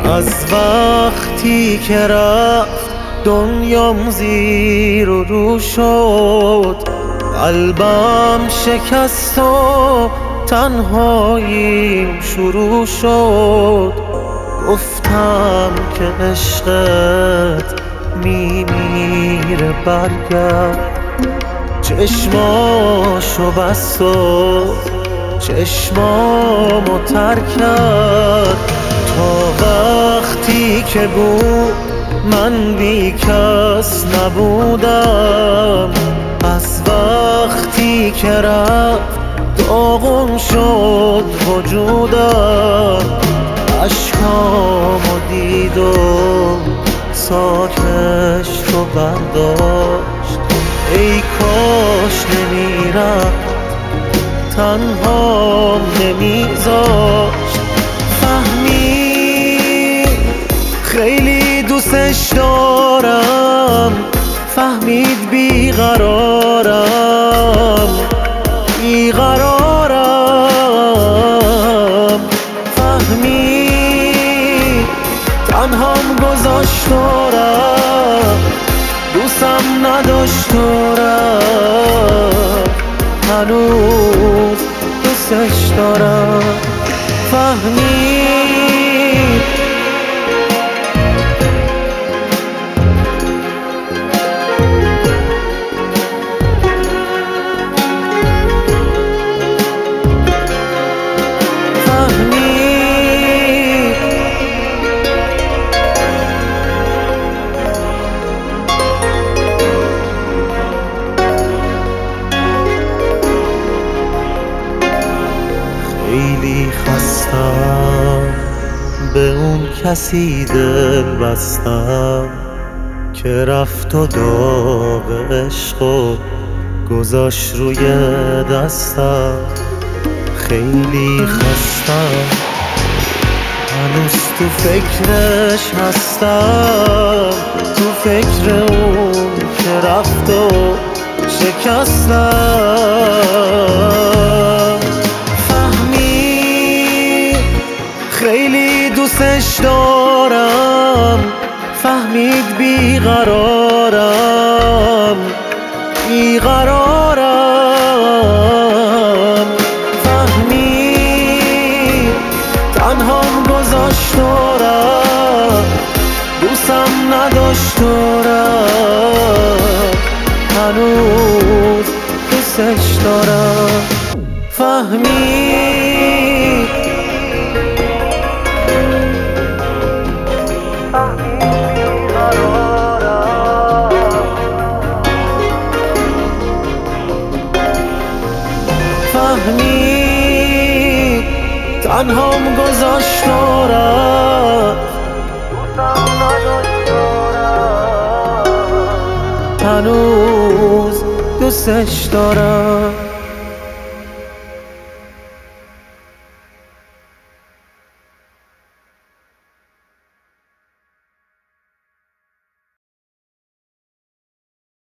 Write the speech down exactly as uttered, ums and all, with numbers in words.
از وقتی که رفت دنیام زیر و رو شد، قلبم شکست و تنهاییم شروع شد. گفتم که عشقت میمیره برگرد، چشماشو بست و چشمامو تر کرد. تا وقتی که بود من بی کس نبودم، از وقتی که رفت داغون شد وجودم. اشکامو دید و ساکش رو برداشت، ای کاش نمیرفت تنها نمیذاشت. فهمید خیلی دوستش دارم، فهمید بیقرارم بیقرارم. فهمید تنهام گذاشت دارم، دوستم نداشت دارم، هنوز دوستش دارم. فهمید خیلی خستم، به اون کسی دل بستم که رفت و داغ عشق و گذاشت روی دستم. خیلی خستم، هنوز تو فکرش هستم، تو فکر اون که رفت و شکستم. خیلی دوستش دارم، فهمید بیقرارم بیقرارم. فهمید تنهام گذاشت دارم، دوستم نداشت دارم، هنوز دوستش دارم. فهمید فهمید تنهام گذاشت دارم، هنوز دوستش دارم.